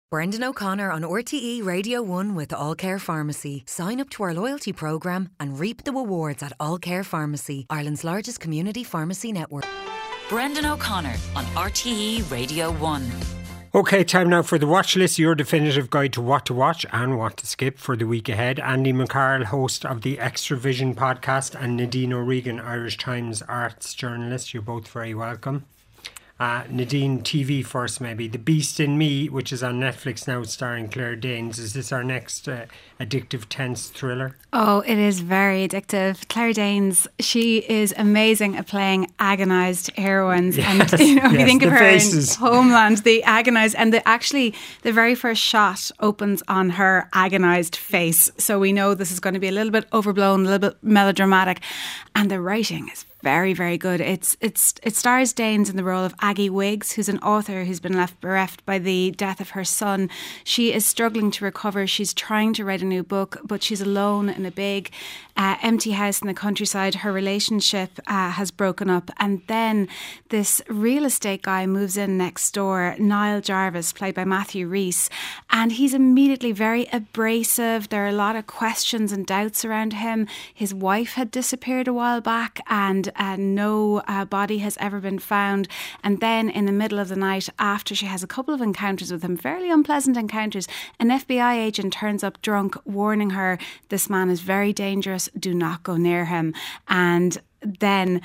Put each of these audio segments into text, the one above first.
Brendan O'Connor on RTE Radio 1 with All Care Pharmacy. Sign up to our loyalty programme and reap the rewards at All Care Pharmacy, Ireland's largest community pharmacy network. Brendan O'Connor on RTE Radio 1. Okay, time now for the watch list, your definitive guide to watch and what to skip for the week ahead. Andy McCarroll, host of the Extra Vision podcast, and Nadine O'Regan, Irish Times arts journalist. You're both very welcome. Nadine, TV first maybe. The Beast in Me, which is on Netflix now, starring Claire Danes. Is this our next addictive, tense thriller? Oh, it is very addictive. Claire Danes, she is amazing at playing agonised heroines. Yes, and you think of her faces. in Homeland, the agonised, and the very first shot opens on her agonised face. So we know this is going to be a little bit overblown, a little bit melodramatic, and the writing is very, very good. It stars Danes in the role of Aggie Wiggs, who's an author who's been left bereft by the death of her son. She is struggling to recover. She's trying to write a new book, but she's alone in a big empty house in the countryside. Her relationship has broken up, and then this real estate guy moves in next door, Niall Jarvis, played by Matthew Rhys, and he's immediately very abrasive. There are a lot of questions and doubts around him. His wife had disappeared a while back, and no body has ever been found. And then in the middle of the night, after she has a couple of encounters with him, fairly unpleasant encounters, an FBI agent turns up drunk, warning her, this man is very dangerous, do not go near him. And then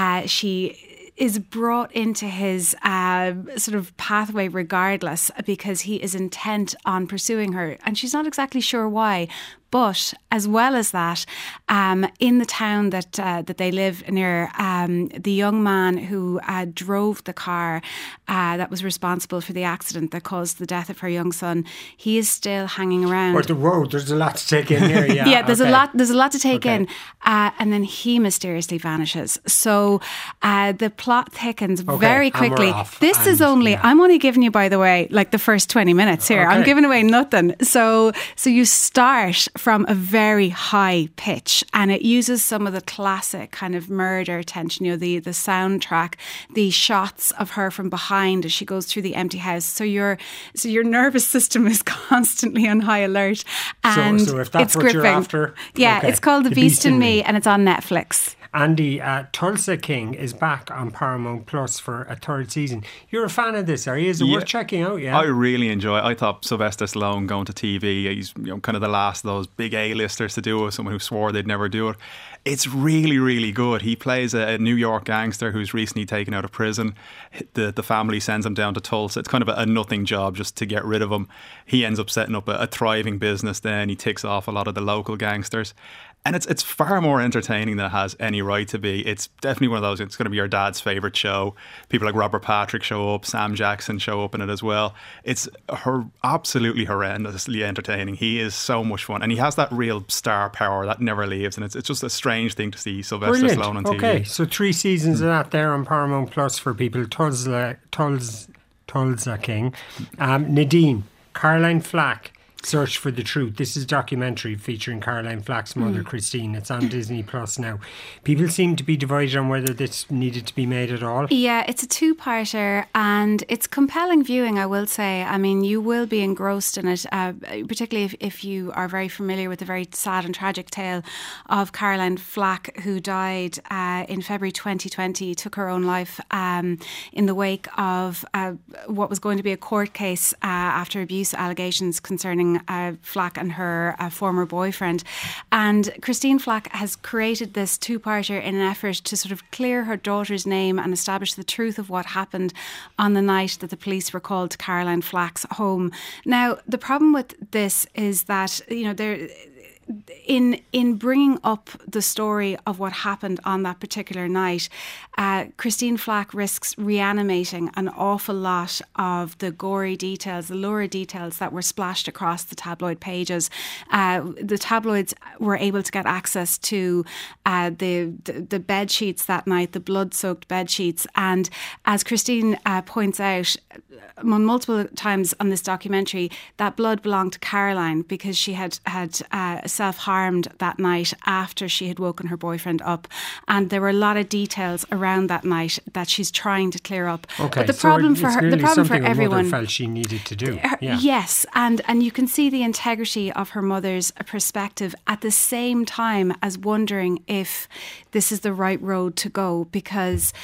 she is brought into his sort of pathway regardless, because he is intent on pursuing her, and she's not exactly sure why. But as well as that, in the town that they live near, the young man who drove the car that was responsible for the accident that caused the death of her young son, he is still hanging around. Or the road, there's a lot to take in here. Yeah, yeah, there's a lot to take in, and then he mysteriously vanishes. So the plot thickens very quickly. I'm only giving you, by the way, like the first 20 minutes here. I'm giving away nothing. So you start from a very high pitch, and it uses some of the classic kind of murder tension, the soundtrack, the shots of her from behind as she goes through the empty house. So your nervous system is constantly on high alert, and so if that's it's what gripping. You're after, it's called The Beast in Me, and it's on Netflix. Andy, Tulsa King is back on Paramount Plus for a third season. You're a fan of this, are you? Is it worth checking out? Yeah, I really enjoy it. I thought Sylvester Stallone going to TV, he's kind of the last of those big A-listers to do it, someone who swore they'd never do it. It's really, really good. He plays a New York gangster who's recently taken out of prison. The family sends him down to Tulsa. It's kind of a nothing job just to get rid of him. He ends up setting up a thriving business then. He ticks off a lot of the local gangsters. And it's far more entertaining than it has any right to be. It's definitely one of those, it's going to be your dad's favourite show. People like Robert Patrick show up, Sam Jackson show up in it as well. It's absolutely horrendously entertaining. He is so much fun. And he has that real star power that never leaves. And it's just a strange thing to see Sylvester Stallone on TV. Okay, so 3 seasons of that there on Paramount Plus for people. Tulsa King. Nadine, Caroline Flack, Search for the Truth. This is a documentary featuring Caroline Flack's mother, Christine. It's on Disney Plus now. People seem to be divided on whether this needed to be made at all. Yeah, it's a two-parter, and it's compelling viewing, I will say. I mean, you will be engrossed in it, particularly if you are very familiar with the very sad and tragic tale of Caroline Flack, who died in February 2020, took her own life in the wake of what was going to be a court case after abuse allegations concerning Flack and her former boyfriend. And Christine Flack has created this two-parter in an effort to sort of clear her daughter's name and establish the truth of what happened on the night that the police were called to Caroline Flack's home. Now, the problem with this is that, in bringing up the story of what happened on that particular night, Christine Flack risks reanimating an awful lot of the gory details, the lurid details that were splashed across the tabloid pages. The tabloids were able to get access to the bed sheets that night, the blood-soaked bed sheets, and as Christine points out multiple times on this documentary, that blood belonged to Caroline because she had self-harmed that night after she had woken her boyfriend up. And there were a lot of details around that night that she's trying to clear up. Okay, but the problem for her, the problem for everyone, felt she needed to do. Yes, and you can see the integrity of her mother's perspective at the same time as wondering if this is the right road to go, because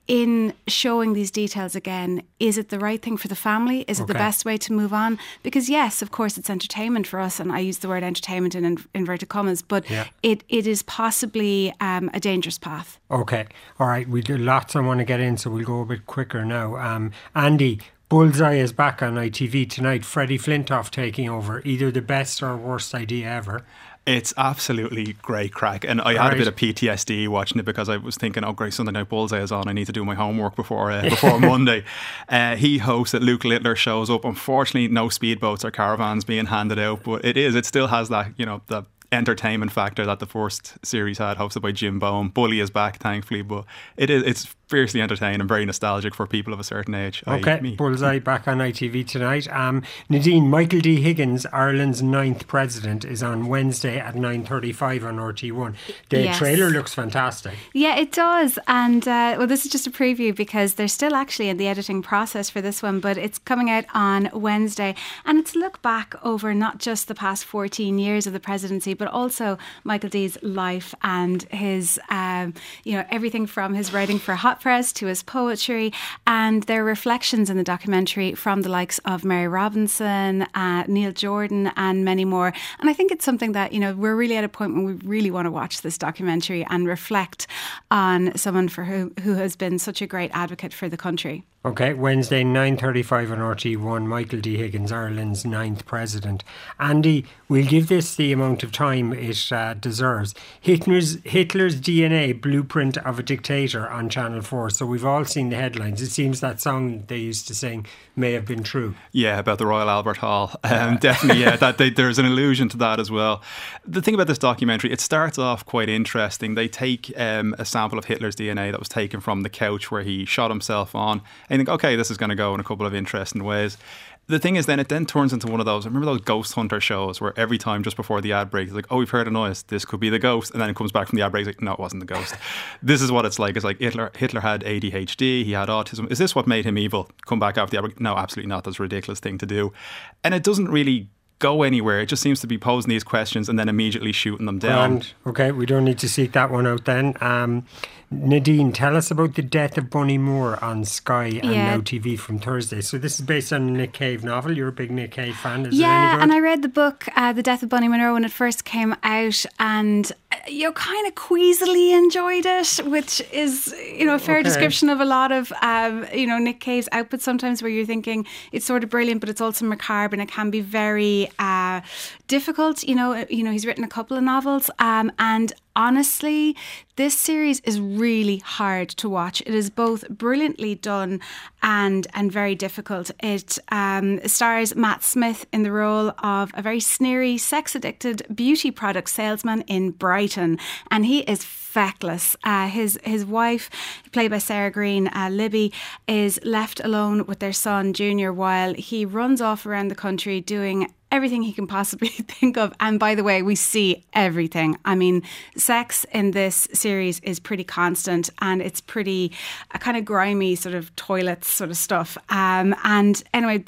in showing these details again, is it the right thing for the family? Is it the best way to move on? Because yes, of course, it's entertainment for us, and I use the word entertainment in inverted commas, but it is possibly a dangerous path. Okay, all right, we do lots I want to get in, so we'll go a bit quicker now. Andy, Bullseye is back on ITV tonight. Freddie Flintoff taking over. Either the best or worst idea ever. It's absolutely great crack. And I had a bit of PTSD watching it, because I was thinking, oh, great, Sunday Night Bullseye is on. I need to do my homework before Monday. He hosts it. Luke Littler shows up. Unfortunately, no speedboats or caravans being handed out. But it still has that, the entertainment factor that the first series had, hosted by Jim Bowen. Bully is back, thankfully. But it's fiercely entertaining and very nostalgic for people of a certain age. Okay, Bullseye back on ITV tonight. Nadine, Michael D. Higgins, Ireland's 9th president, is on Wednesday at 9:35 on RT1. The trailer looks fantastic. Yeah, it does. And this is just a preview, because they're still actually in the editing process for this one, but it's coming out on Wednesday. And it's a look back over not just the past 14 years of the presidency, but also Michael D's life and his, everything from his writing for Hot Press to his poetry, and their reflections in the documentary from the likes of Mary Robinson, Neil Jordan, and many more. And I think it's something that, we're really at a point when we really want to watch this documentary and reflect on someone who has been such a great advocate for the country. Okay, Wednesday, 9:35 on RT1, Michael D. Higgins, Ireland's 9th president. Andy, we'll give this the amount of time it deserves. Hitler's DNA, Blueprint of a Dictator, on Channel 4. So we've all seen the headlines. It seems that song they used to sing may have been true. Yeah, about the Royal Albert Hall. Definitely, there's an allusion to that as well. The thing about this documentary, it starts off quite interesting. They take a sample of Hitler's DNA that was taken from the couch where he shot himself on. And you think, okay, this is going to go in a couple of interesting ways. The thing is, then it turns into one of those, I remember those ghost hunter shows where every time just before the ad break, it's like, oh, we've heard a noise, this could be the ghost. And then it comes back from the ad break, it's like, no, it wasn't the ghost. This is what it's like. It's like Hitler had ADHD, he had autism. Is this what made him evil? Come back after the ad break? No, absolutely not. That's a ridiculous thing to do. And it doesn't really go anywhere. It just seems to be posing these questions and then immediately shooting them down. Okay, we don't need to seek that one out then. Nadine, tell us about the death of Bunny Moore on Sky and Now TV from Thursday. So this is based on a Nick Cave novel. You're a big Nick Cave fan. Is it any good? And I read the book, The Death of Bunny Monroe, when it first came out, and kind of queasily enjoyed it, which is a fair description of a lot of Nick Cave's output sometimes, where you're thinking it's sort of brilliant, but it's also macabre, and it can be very difficult. He's written a couple of novels, and honestly, this series is really hard to watch. It is both brilliantly done and very difficult. It stars Matt Smith in the role of a very sneery, sex-addicted beauty product salesman in Brighton, and he is feckless. His wife, played by Sarah Green, Libby, is left alone with their son Junior while he runs off around the country doing everything he can possibly think of. And by the way, we see everything. I mean, sex in this series is pretty constant, and it's pretty kind of grimy sort of toilets sort of stuff. And anyway,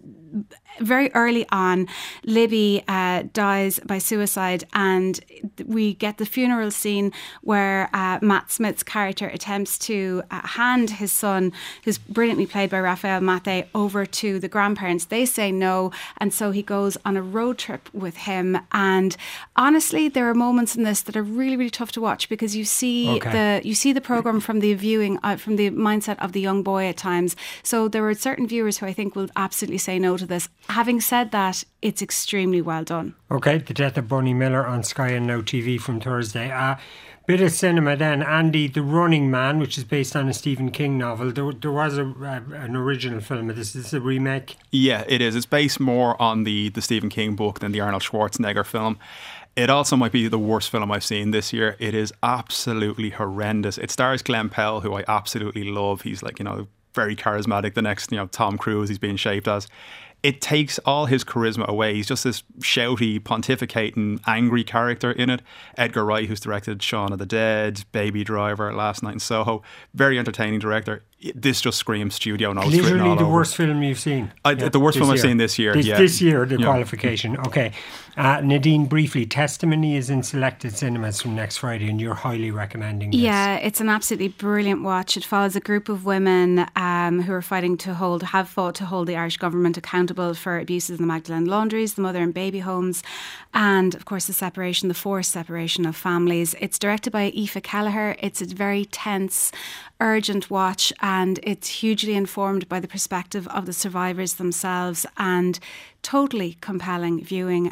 very early on, Libby dies by suicide, and we get the funeral scene where Matt Smith's character attempts to hand his son, who's brilliantly played by Raphael Mattei, over to the grandparents. They say no, and so he goes on a road trip with him. And honestly, there are moments in this that are really, really tough to watch, because you see the programme from the viewing, from the mindset of the young boy at times. So there are certain viewers who I think will absolutely say no to this. Having said that, it's extremely well done. Okay, The Death of Bunny Miller on Sky and Now TV from Thursday. Bit of cinema then. Andy, The Running Man, which is based on a Stephen King novel. There was an original film of this. Is this a remake? Yeah, it is. It's based more on the Stephen King book than the Arnold Schwarzenegger film. It also might be the worst film I've seen this year. It is absolutely horrendous. It stars Glenn Powell, who I absolutely love. He's like, very charismatic. The next, Tom Cruise he's being shaped as. it takes all his charisma away. He's just this shouty, pontificating, angry character in it. Edgar Wright, who's directed Shaun of the Dead, Baby Driver, Last Night in Soho, very entertaining director. This just screams studio notes. Literally the worst film you've seen. The worst film I've seen this year. This year, the qualification. Okay. Nadine, briefly, Testimony is in selected cinemas from next Friday, and you're highly recommending this. Yeah, it's an absolutely brilliant watch. It follows a group of women who are have fought to hold the Irish government accountable for abuses in the Magdalene laundries, the mother and baby homes, and of course the forced separation of families. It's directed by Aoife Kelleher. It's a very tense, urgent watch, and it's hugely informed by the perspective of the survivors themselves, and totally compelling viewing.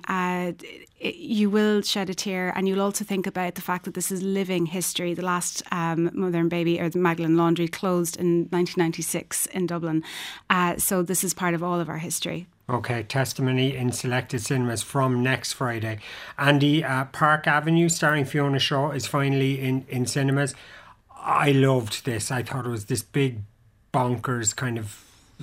You will shed a tear, and you'll also think about the fact that this is living history. The last mother and baby, or the Magdalene laundry, closed in 1996 in Dublin. So this is part of all of our history. Okay, Testimony in selected cinemas from next Friday. Andy, Park Avenue, starring Fiona Shaw, is finally in cinemas. I loved this. I thought it was this big, bonkers kind of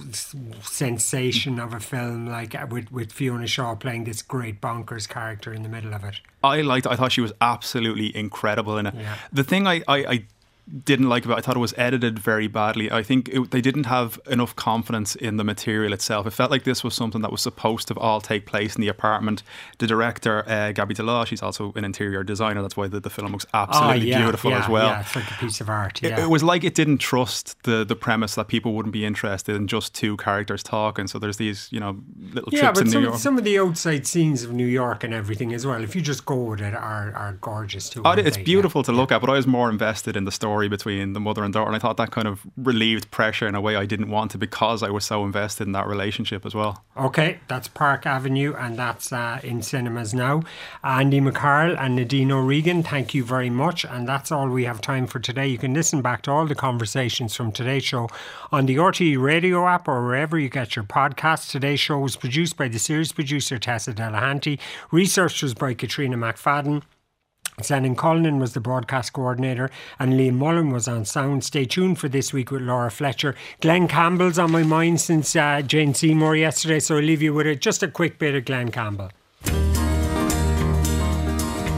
sensation of a film, like with Fiona Shaw playing this great bonkers character in the middle of it. I thought she was absolutely incredible in it. Yeah. The thing I didn't like about it, I thought it was edited very badly. I think they didn't have enough confidence in the material itself. It felt like this was something that was supposed to all take place in the apartment. The director, Gaby Delaw, she's also an interior designer. That's why the film looks absolutely beautiful as well. Yeah, it's like a piece of art. Yeah. It was like it didn't trust the premise that people wouldn't be interested in just two characters talking. So there's these, little trips in New York. Some of the outside scenes of New York and everything as well, if you just go with it, are gorgeous too. It's beautiful to look at, but I was more invested in the story between the mother and daughter, and I thought that kind of relieved pressure in a way I didn't want to, because I was so invested in that relationship as well. Okay, that's Park Avenue, and that's in cinemas now. Andy McCarroll and Nadine O'Regan, thank you very much, and that's all we have time for today. You can listen back to all the conversations from today's show on the RTE Radio app or wherever you get your podcasts. Today's show was produced by the series producer Tessa Delahanty, research was by Katrina McFadden, Shannon Cullinan was the broadcast coordinator, and Liam Mullen was on sound. Stay tuned for This Week with Laura Fletcher. Glenn Campbell's on my mind since Jane Seymour yesterday, so I'll leave you with just a quick bit of Glenn Campbell.